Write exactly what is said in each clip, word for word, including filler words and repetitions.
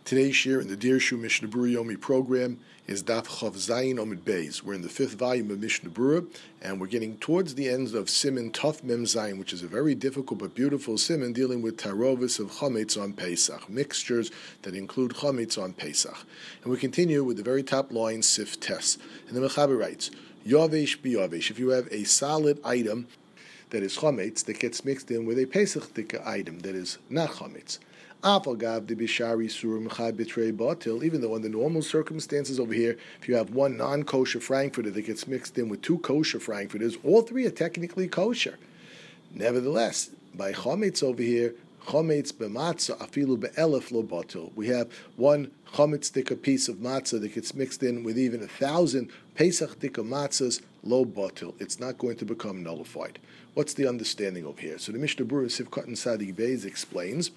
Today's share in the Dirshu Mishnah Berurah Yomi program is Daf Chav Zayin Omid Beis. We're in the fifth volume of Mishnah Berurah, and we're getting towards the ends of Siman Tuf Mem Zayin, which is a very difficult but beautiful Siman dealing with tarovis of Chametz on Pesach, mixtures that include Chametz on Pesach. And we continue with the very top line, Sif Tes. And the Mechaber writes, Yavesh biyavesh, if you have a solid item that is Chametz that gets mixed in with a Pesach item that is not Chametz, even though under normal circumstances over here, if you have one non-kosher frankfurter that gets mixed in with two kosher frankfurters, all three are technically kosher. Nevertheless, by chametz over here, chametz b'matzah afilu be'elef lo batil. We have one chametz dika piece of matzah that gets mixed in with even a thousand Pesach dika matzahs lo batil. It's not going to become nullified. What's the understanding over here? So the Mishnah Berurah Sivkot and Sadik Beis explains.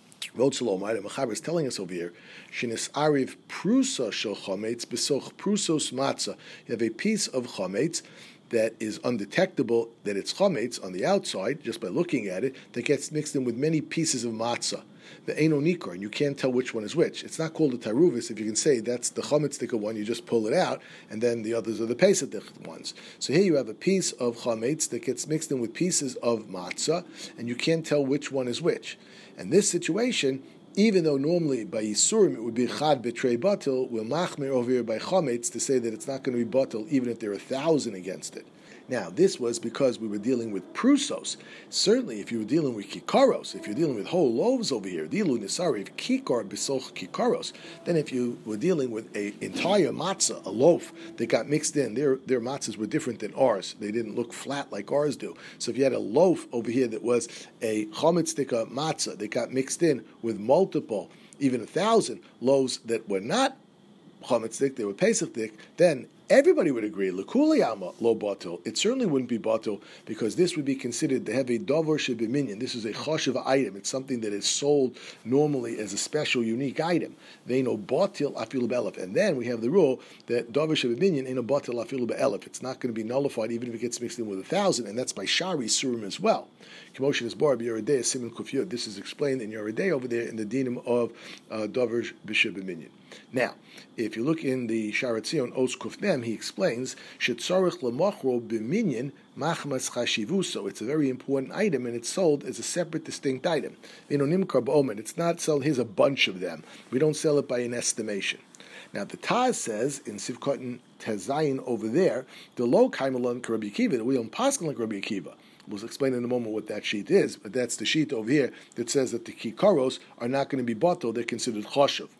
Mechaber is telling us over here, Shinis Ariv Prusa Shel Chametz Besoch Prusos Matzah. You have a piece of Chametz that is undetectable, that it's Chametz on the outside, just by looking at it, that gets mixed in with many pieces of matzah. The Eino Nikor, and you can't tell which one is which. It's not called a taruvis if you can say that's the chametz dika one, you just pull it out, and then the others are the pesach dika ones. So here you have a piece of chametz that gets mixed in with pieces of matzah, and you can't tell which one is which. And this situation, even though normally by Yisurim it would be Chad Betrei Batil, we'll machmir over here by Chametz to say that it's not going to be Batil even if there are a thousand against it. Now, this was because we were dealing with prusos. Certainly, if you were dealing with kikaros, if you're dealing with whole loaves over here, dilu nisari, if kikar besoch kikaros, then if you were dealing with an entire matzah, a loaf that got mixed in, their their matzahs were different than ours. They didn't look flat like ours do. So if you had a loaf over here that was a chametz dika matzah that got mixed in with multiple, even a thousand loaves that were not chametz dik, they were pesach dik, then everybody would agree, L'kuli alma lo batil. It certainly wouldn't be batil because this would be considered to have a davar shebiminyan. This is a choshev item. It's something that is sold normally as a special, unique item. They know batil afilu be'elef. And then we have the rule that davar shebiminyan ain't a batil afilu be'elef. It's not going to be nullified even if it gets mixed in with a thousand, and that's by shari surim as well. Kemoshin is bar b'yoredei simin kufyud. This is explained in Yoredei over there in the dinim of uh, davar shebiminyan. Now, if you look in the Sharat Zion Os Kufnem, he explains shetzarich lemachro b'minyan machmas chashivuso. It's a very important item, and it's sold as a separate, distinct item. Nimkar b'omen. It's not sold. Here's a bunch of them. We don't sell it by an estimation. Now, the Taz says in Sivkot Tezayin over there, the low kaimalon Rabbi Akiva, that we don't paskin like Rabbi Akiva. We'll explain in a moment what that sheet is, but that's the sheet over here that says that the kikaros are not going to be batel; they're considered choshev.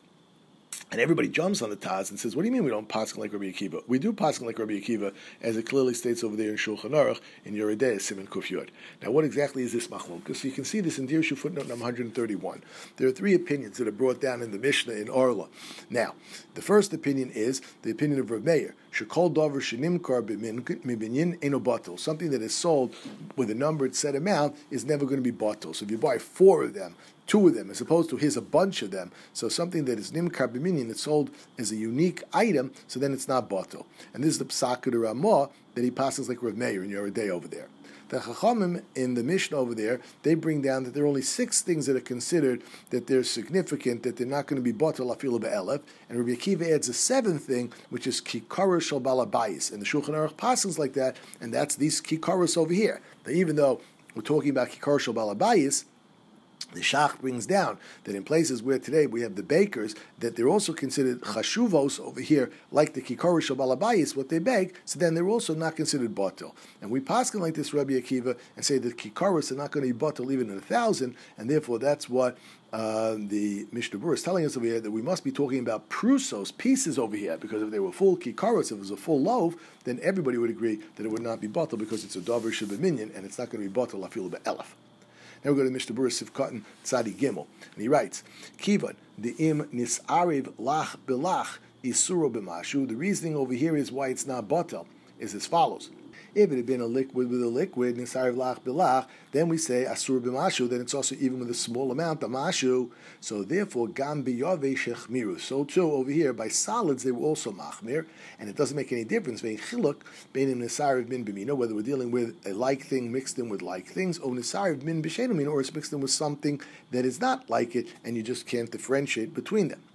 And everybody jumps on the Taz and says, what do you mean we don't paskin like Rabbi Akiva? We do paskin like Rabbi Akiva, as it clearly states over there in Shulchan Aruch, in Yoredei, Siman Kuf Yud. Now, what exactly is this machlok? So you can see this in Dirshu footnote number one hundred thirty-one. There are three opinions that are brought down in the Mishnah in Orla. Now, the first opinion is the opinion of Rav Meir. Shekol davar shenimkar mibinyin eno batel. Something that is sold with a numbered set amount is never going to be batel. So if you buy four of them, two of them, as opposed to here's a bunch of them. So something that is nimkar b'minyan, it's sold as a unique item, so then it's not batel. And this is the psak of the Ramah that he passes like Rav Meir in Yoredei over there. The Chachamim in the Mishnah over there, they bring down that there are only six things that are considered that they're significant, that they're not going to be batel afilu be'elef. And Rabbi Akiva adds a seventh thing, which is kikaros shel balabayis. And the Shulchan Aruch passes like that, and that's these kikaros over here. That even though we're talking about kikaros shel balabayis, the Shach brings down that in places where today we have the bakers, that they're also considered chashuvos over here, like the kikaros shel balabayis, what they bake, so then they're also not considered batel. And we paskin like this Rabbi Akiva and say that kikaros are not going to be batel even in a thousand, and therefore that's what uh, the Mishnah Berurah is telling us over here, that we must be talking about prusos, pieces over here, because if they were full kikaros, if it was a full loaf, then everybody would agree that it would not be batel because it's a davar shebeminyan, and it's not going to be batel afilu be'elef. Now we go to Mishnah Berurah Sivkot Tzadi Gimel, and he writes, Kivan the im nisariv lach belach isuro b'mashu. The reasoning over here is why it's not batel is as follows. If it had been a liquid with a liquid, nisariv lach belach, then we say asur b'mashu, then it's also even with a small amount of mashu. So therefore, gam biyave shechmiru. So too, over here, by solids, they were also machmir, and it doesn't make any difference, vein chiluk, bein nisariv min b'mino, whether we're dealing with a like thing mixed in with like things, or nisariv min b'shenomino, or it's mixed in with something that is not like it, and you just can't differentiate between them.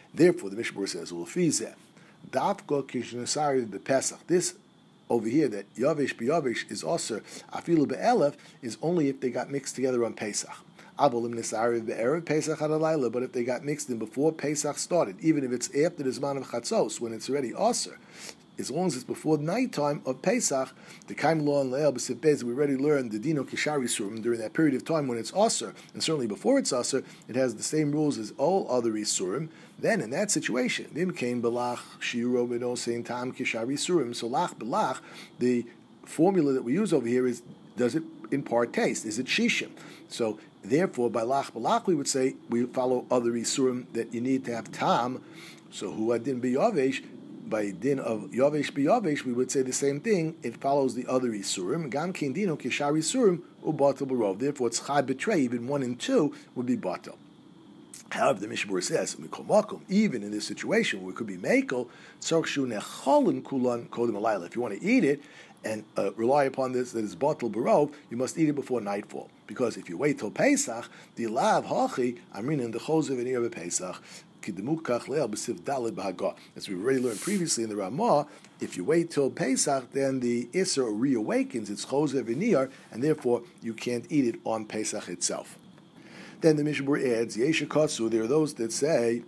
Therefore, the Mishnah says, "Ulfizeh dafka kishnasari bepesach." This over here that yavish biyavish is also afilu be'elef is only if they got mixed together on Pesach. Abolim nisari be'erev Pesach hadalayla, but if they got mixed in before Pesach started, even if it's after the zman of chatzos when it's already aser, as long as it's before nighttime of Pesach, the Kaim Law and Le'el B'Sif Bez, we already learned the Dino Kishari Isurim during that period of time when it's Aser, and certainly before it's Aser, it has the same rules as all other Isurim. Then in that situation, Vim Kain Belach Shiro Beno Sein Tam Kishari Isurim. So Lach Belach, the formula that we use over here is, does it impart taste? Is it Shishim? So therefore, by Lach Belach, we would say we follow other Isurim that you need to have Tam. So Hu Adin B'Yavesh, by din of Yavesh B'Yavesh, we would say the same thing. It follows the other Isurim. Gam Kin Dino Kishar Isurim Ubatel Barov. Therefore, it's Chad Betray, even one and two would be Batel. However, the Mishnah says, even in this situation where it could be Mekel, if you want to eat it and uh, rely upon this that is Batel Barov, you must eat it before nightfall. Because if you wait till Pesach, the Lav Hachi, Amrin in the Chosev and Pesach, as we already learned previously in the Ramah, if you wait till Pesach, then the Isser reawakens, it's Chosev V'niyar, and therefore you can't eat it on Pesach itself. Then the Mishnah adds, Yesha Katsu, there are those that say,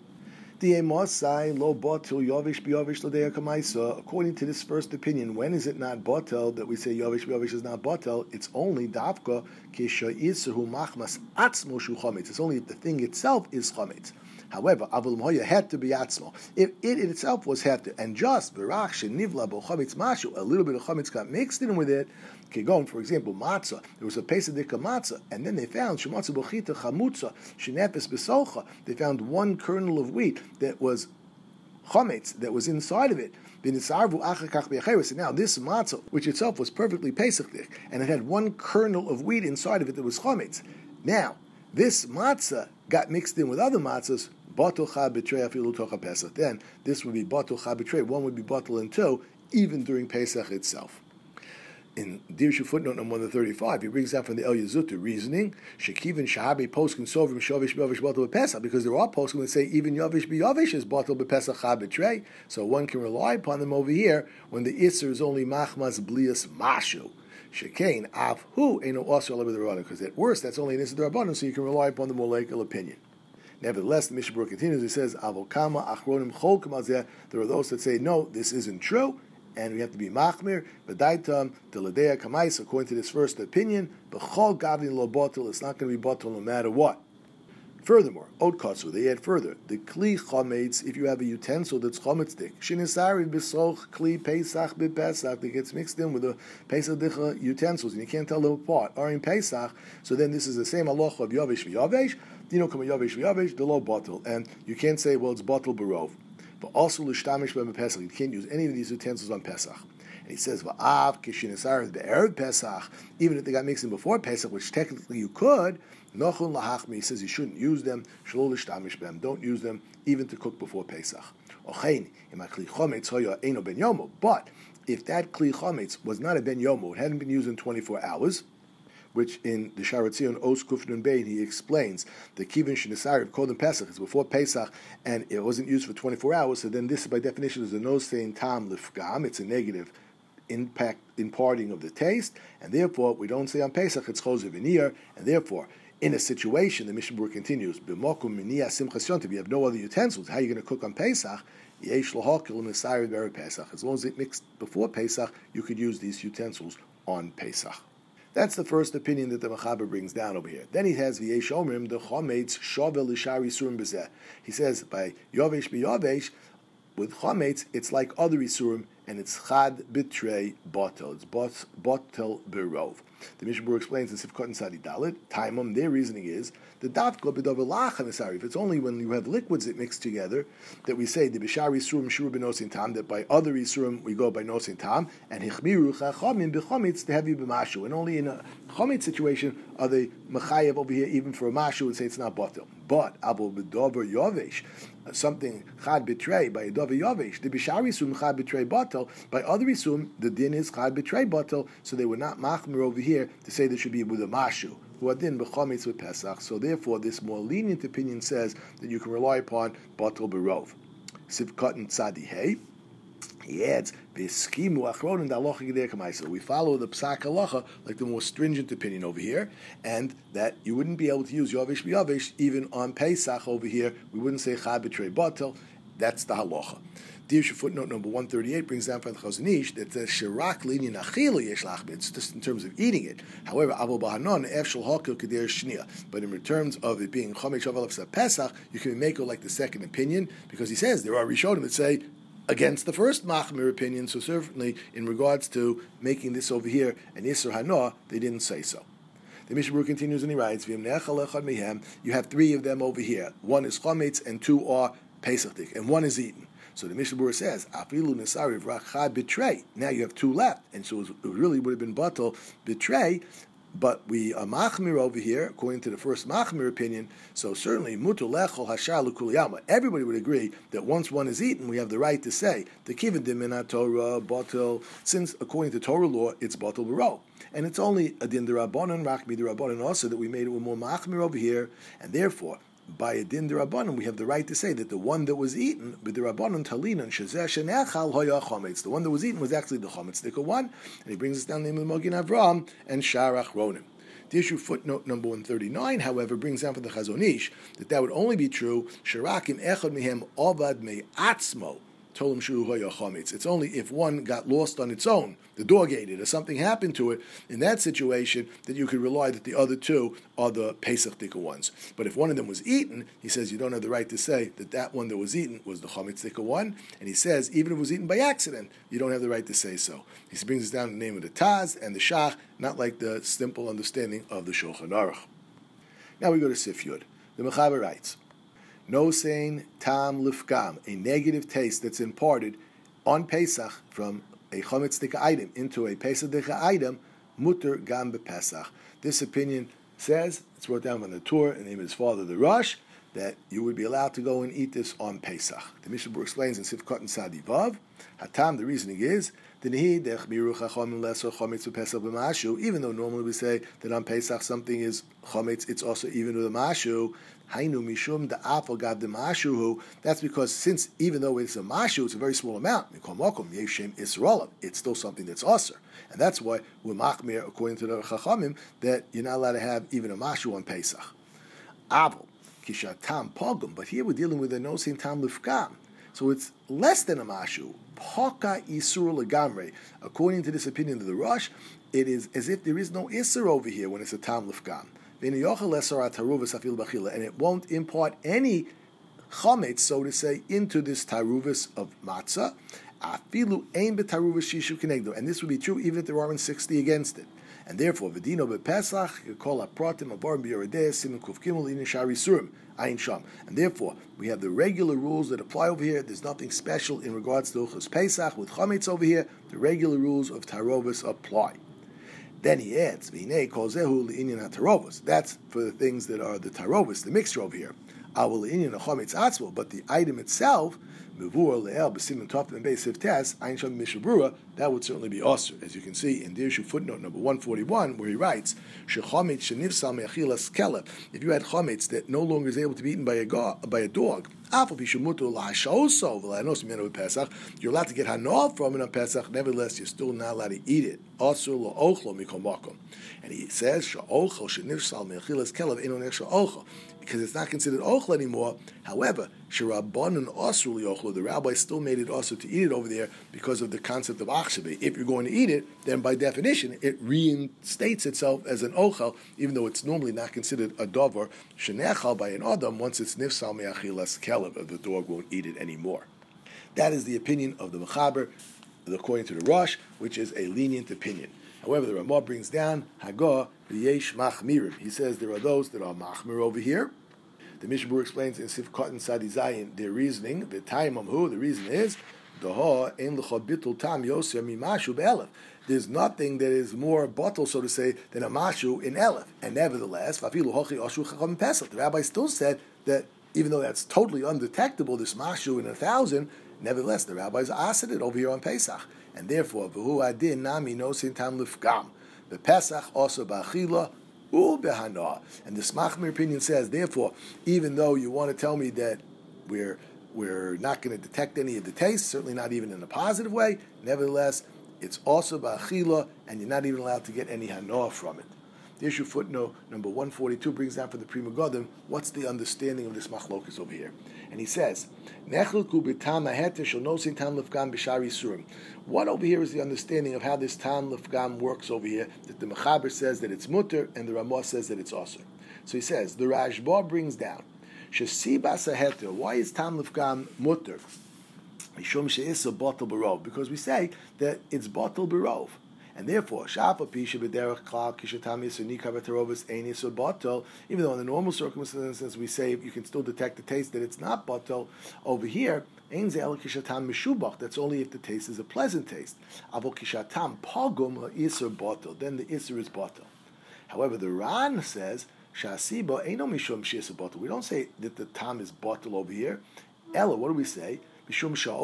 according to this first opinion, when is it not batel that we say Yavish Yavish is not batel? It's only dafka kishayisahu machmas atzmo shu chametz. It's only if the thing itself is chametz. However, avul moya had to be atzmo. If it in itself was had to, and just v'rach shenivla bo chametz mashu, a little bit of chametz got mixed in with it. Kegon, for example, matzah. There was a pesadika matzah, and then they found shematza bochita chamutza shenefes besocha. They found one kernel of wheat that was chametz that was inside of it. And now this matzah, which itself was perfectly pesachdik, and it had one kernel of wheat inside of it that was chametz. Now this matzah got mixed in with other matzahs. Batul chad betray afilu tocha pesach. Then this would be batul chad betray. One would be batul and two, even during Pesach itself. In Dirshu footnote number one thirty-five, he brings out from the El Yezutu reasoning, Shekivin Shahabi Poskin Sovrim Shovish B'Yavish Batel B'Pesach, because there are poskim that say even Yavish B'Yavish is Batel B'Pesach Chad B'Trei, so one can rely upon them over here when the Isser is only Machmas Blias Mashu. Shekain Av Hu Eino Osir Ala B'Derabbanan, because at worst that's only an Isser D'Rabbanan, so you can rely upon the more local opinion. Nevertheless, the Mishnah continues, it says, Avokama Achronim Chol Kamazeh, there are those that say, no, this isn't true, and we have to be machmir, v'daitam, deladea kamais, according to this first opinion, b'chol gavin lo botel, it's not going to be botel no matter what. Furthermore, od katsu, they add further, the kli chometz, if you have a utensil that's chometzdik, shinisari b'soch kli pesach b'pesach, that gets mixed in with the pesach dicha utensils, and you can't tell them apart, are in pesach, so then this is the same halacha of yavish v'yavesh, dino kama yavish v'yavesh, the lo botel, and you can't say, well, it's botel barov. But also l'shtamish b'em Pesach, you can't use any of these utensils on Pesach. And he says, va'av kishinisar be'erev Pesach, even if they got mixed in before Pesach, which technically you could, nochun lahachmi, he says you shouldn't use them, shlo l'shtamish b'em, don't use them even to cook before Pesach. Ochein, ima kli chometz hoya eino ben yomo, but if that kli chometz was not a ben yomo, it hadn't been used in twenty-four hours, which in the Sharatzion Os Kufnun Bein he explains the Kivin Shinisari called him Pesach, it's before Pesach, and it wasn't used for twenty-four hours, so then this by definition is a no saying tam lifgam, it's a negative impact imparting of the taste, and therefore we don't say on Pesach it's chosev v'niyar, and therefore in a situation, the Mishnah Berurah continues, b'mokum miniyah simchas yontiv, you have no other utensils, how are you going to cook on Pesach? Yesh lohakil misari b'erev Pesach, as long as it mixed before Pesach, you could use these utensils on Pesach. That's the first opinion that the Mechaber brings down over here. Then he has v'yesh omrim the chometz shovel l'shari surim b'zeh. He says by yovesh b'yovesh with chometz it's like other isurim and it's chad bitrei botel. It's botel berov. The Mishnah Berurah explains in Sifkot and Sadi Dalet. Taimum, their reasoning is the dafka b'dover lachan esari. If it's only when you have liquids that mix together that we say the b'shari isurim shuru b'nosin tam, that by other isurim we go by nosin tam, and hichmiru chachamim b'chometz to have you b'mashu. And only in a chometz situation are they mechayev over here even for a mashu and say it's not botel. But abo b'dover yovesh, something chad bitrei by a dover yovesh, the b'shari isurim chad bitrei botel. By other isurim the din is chad bitrei botel, so they were not machmir over here to say there should be with a mashu. huadin b'chametz with Pesach. So therefore, this more lenient opinion says that you can rely upon batel berov. Sivkat and tzadi hey. He adds, we follow the psak halacha like the more stringent opinion over here, and that you wouldn't be able to use yavish b'yavish even on Pesach over here. We wouldn't say chad b'trei batel. That's the halacha. Dirshu footnote number one thirty-eight brings down from the Chazon Ish that says shirak linyan achila yesh lachbit, just in terms of eating it. However, avo b'hanon efshel hakil keder shnia. But in terms of it being chomesh shaval Pesach, you can make it like the second opinion, because he says there are rishonim that say against the first machmir opinion. So certainly in regards to making this over here an Isser Hanoah, they didn't say so. The Mishnah Berurah continues and he writes, you have three of them over here. One is chometz and two are pesachdik, and one is eaten. So the Mishnah Berurah says, afilu nesari vrachad betray. Now you have two left, and so it really would have been batel betray. But we are machmir over here, according to the first machmir opinion. So certainly, mutu lechol hashar l'kuliyama. Everybody would agree that once one is eaten, we have the right to say the kiven dimin Torah batel. Since according to Torah law, it's batel b'ro, and it's only a din derabanan, rachmi derabanan also that we made it with more machmir over here, and therefore, by a din derabanan, we have the right to say that the one that was eaten, b'derabanan talinan shezeh shenechal hoya chometz. The one that was eaten was actually the chometz dika one, and he brings us down the name of Magen Avraham and Sharach Ronim. The issue footnote number one thirty-nine, however, brings down from the Chazon Ish that that would only be true sharakim echad mihem avad me'atzmo. It's only if one got lost on its own, the dog ate it, or something happened to it, in that situation, that you could rely that the other two are the Pesach Dika ones. But if one of them was eaten, he says you don't have the right to say that that one that was eaten was the Chometz Dika one, and he says even if it was eaten by accident, you don't have the right to say so. He brings us down the name of the Taz and the Shach, not like the simple understanding of the Shulchan Aruch. Now we go to Sif Yud. The Mechaber writes, no saying tam lifgam, a negative taste that's imparted on Pesach from a chometz dika item into a Pesach dika item, mutter gam bepesach. This opinion says, it's wrote down on the Torah in the name of his father, the Rosh, that you would be allowed to go and eat this on Pesach. The Mishnah Berurah explains in Sifkat and Sadi Vav, Hatam, the reasoning is, even though normally we say that on Pesach something is chometz, it's also even with a mashu. That's because since even though it's a mashu, it's a very small amount. It's still something that's aser, and that's why we're machmir according to the Chachamim that you're not allowed to have even a mashu on Pesach. Aval kishatam pogum, but here we're dealing with a nosin tam lifkam. So it's less than a mashu. Poka isur legamre. According to this opinion of the Rosh, it is as if there is no isur over here when it's a tam lifgam. And it won't impart any chometz, so to say, into this taruvis of matzah. Afilu ein betaruvis shishu kenegdo, and this would be true even if there aren't sixty against it. And therefore, v'dino bepesach you call apratim abarim b'yoredeh simin kuf gimel in shari surim ayin sham. And therefore, we have the regular rules that apply over here. There's nothing special in regards to Uchos Pesach with chometz over here. The regular rules of tarovis apply. Then he adds, v'hinei kol zehu le'inyan hatarovos. That's for the things that are the tarovis, the mixture over here. Awul le'inyan chometz atzmo, but the item itself, mevur le'el b'simin tov and beis tes ayin sham Mishnah Berurah, that would certainly be osir, as you can see in Dirshu footnote number one forty-one, where he writes, shechometz shenivsal me'achilas kelef. If you had chometz that no longer is able to be eaten by a go- by a dog, you're allowed to get hanal from it on Pesach, nevertheless, you're still not allowed to eat it. And he says, because it's not considered ochel anymore. However, the rabbi still made it also to eat it over there because of the concept of achshabe. If you're going to eat it, then by definition, it reinstates itself as an ochel, even though it's normally not considered a dover shenechal by an adam once it's nifsal me'achilas kelev, the dog won't eat it anymore. That is the opinion of the Mechaber, according to the Rosh, which is a lenient opinion. However, the Ramah brings down Hagah v'yesh machmirim. He says there are those that are machmir over here. The Mishnah Berurah explains in Sifkat and Sadi Zayin their reasoning. The time amhu, the reason is Daha ein l'cha bitul tam yoser mimashu be'elef. There's nothing that is more bottle, so to say, than a mashu in elef. And nevertheless, v'afilu hochi ashu chacham pesach. The rabbi still said that even though that's totally undetectable, this mashu in a thousand, nevertheless the rabbis asked it over here on Pesach. And therefore, v'hu adin nami nosin tam lifgam. The Pesach also ba'achila ubehana. And the Smachmir opinion says, therefore, even though you want to tell me that we're we're not going to detect any of the taste, certainly not even in a positive way, nevertheless, it's also ba'achila, and you're not even allowed to get any hanoah from it. The issue footnote number one forty-two brings down for the Pri Megadim what's the understanding of this machlokus over here. And he says, what over here is the understanding of how this tam lefgam works over here, that the Mechaber says that it's mutter and the Ramah says that it's osur. So he says, the Rashba brings down, why is tam lefgam mutter? Because we say that it's batal barov. And therefore, even though in the normal circumstances we say you can still detect the taste that it's not batal, over here, that's only if the taste is a pleasant taste. Then the isser is batal. However, the Ran says, we don't say that the tam is batal over here. Ella, what do we say? He's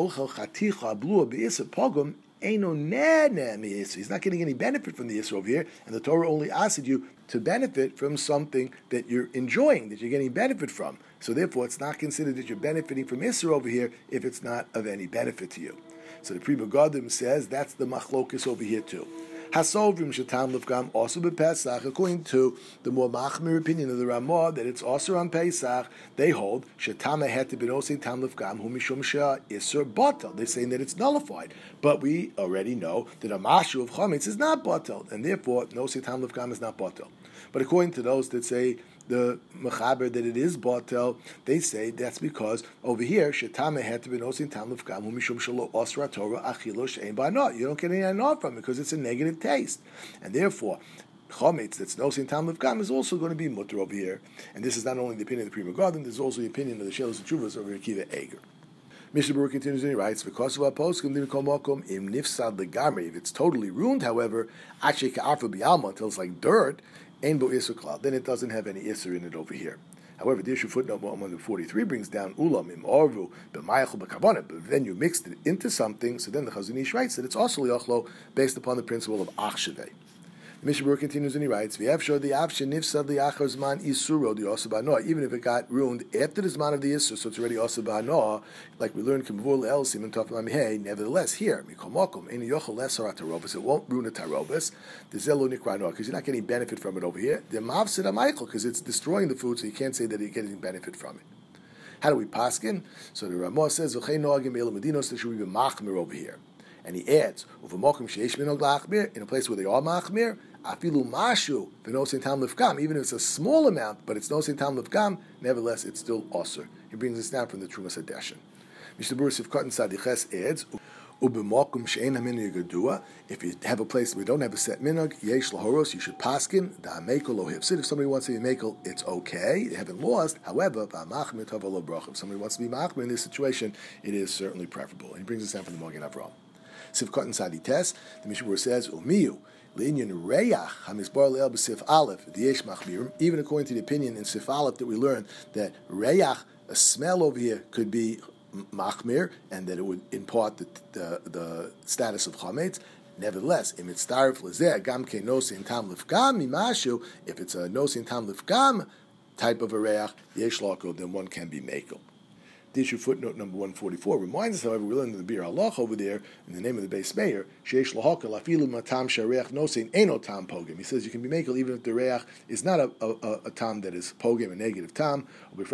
not getting any benefit from the Isra over here, and the Torah only asked you to benefit from something that you're enjoying, that you're getting benefit from. So therefore, it's not considered that you're benefiting from Isra over here if it's not of any benefit to you. So the Pri Megadim says that's the machlokus over here too. Hasovrim shetam lefgam also b'Pesach. According to the more machmir opinion of the Ramah that it's also on Pesach, they hold shetam heter b'nosein tam lefgam hu mishum she'ah iser batal. They're saying that it's nullified, but we already know that a mashu of chametz is not batal, and therefore nosein tam lefgam is not batal. But according to those that say the mechaber that it is batel, they say that's because over here shetame had to be nosin tam lefgam hu mishum shelo osra Torah achilo she'ein ba'anah. You don't get any anah from it because it's a negative taste, and therefore chometz that's nosin tam lefgam is also going to be mutter over here. And this is not only the opinion of the Pri Megadim, this is also the opinion of the Shelos and Tshuvos over Akiva Eger. Mishnah Berurah continues and he writes, "Because of our poskim limikol mokom im nifsad legamri." If it's totally ruined, however, achei ka'arfa bi'alma until it's like dirt. Ein bo isur klal, then it doesn't have any isur in it over here. However, the issue footnote one forty-three brings down ulam im orvu b'mayachol b'kavana, but then you mixed it into something, so then the Chazon Ish writes that it's also liachlo based upon the principle of achshevei. The Mishnah Berurah continues and he writes, "V'yevshor the avshe nifsad liachar zman isuro the osa ba'anoah." Even if it got ruined after the zman of the isur, so it's already osa ba'anoah, like we learned k'mvur le'el siman tov lamihei. Nevertheless, here mikol mokom eni yochel lesar atarobas, it won't ruin a tarobas. The zelu nikra noah, because you're not getting benefit from it over here. The mavsid amaychel, because it's destroying the food, so you can't say that you're getting benefit from it. How do we paskin? So the Ramah says, "V'chei noagim eil medinos," there should be machmir over here. And he adds, "Uvemokim sheish minog lachmir," in a place where they are machmir, afilu mashu v'nosin tam lefgam, even if it's a small amount, but it's nosin tam lefgam, nevertheless it's still osur. He brings this down from the Trumas Hadeshin. Mishnah Berurah Sivkot Sadiches adds, "Ubemokum she'en haminug yedua." If you have a place where we don't have a set minug, yesh lahoros, you should paskin da'amekel lo hifsid. If somebody wants to be mekel, it's okay. They haven't lost. However, va'machmir tov lo brachim. If somebody wants to be machmir in this situation, it is certainly preferable. And he brings this down from the Magen Avraham. Sivkot and Sadites, the Mishnah Berurah says, "Umiyu le'inyan reyach hamisbar le'el b'sif aleph diyesh machmirim." Even according to the opinion in Sif Aleph that we learned that reyach, a smell over here, could be machmir, and that it would impart the the, the status of chametz. Nevertheless, im itztarif lezeh gam ke nosin tam lifgam mimashu. If it's a nosin tam lifgam type of a reyach yesh lako, then one can be mekel. The issue footnote number one forty-four reminds us, however, we learned in the Bir Halach over there, in the name of the Beis Meir, Sheish Lahakel Afilu Matam Shareach Nosein Eno Tam Pogim. He says you can be mekel even if the reach is not a, a, a tam that is pogim, a negative tam, and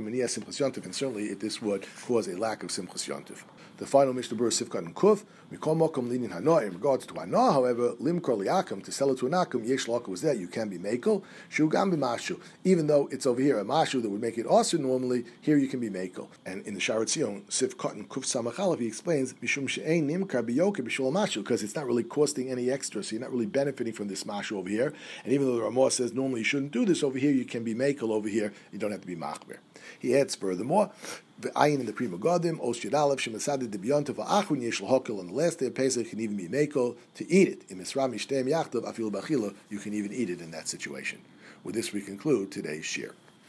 certainly if this would cause a lack of simchas yontif. The final Mishnah Berurah Sivkot and Kuf, Mikol Mokom Linin Hanoah, in regards to Hanoah, however, Limkor Liakum, to sell it to an Akum, Yesh Laka was there, you can be mekel, Shugam B'mashu, even though it's over here a mashu that would make it also normally, here you can be mekel. And in the Sharat Zion, Sivkot and Kuf Samachalav, he explains, Mishum She'ein Nimkar B'yoker B'shul Mashu, because it's not really costing any extra, so you're not really benefiting from this mashu over here. And even though the Ramah says normally you shouldn't do this over here, you can be mekel over here, you don't have to be machmer. He adds furthermore, the ayin in the Pri Megadim, Os Yadalev, Shemasad de Biyontav, Achun Yesh Lahokel, on the last day of Pesach, can even be mekel to eat it. In Misra Mishtem Yachtav, Afil Bachila, you can even eat it in that situation. With this, we conclude today's shir.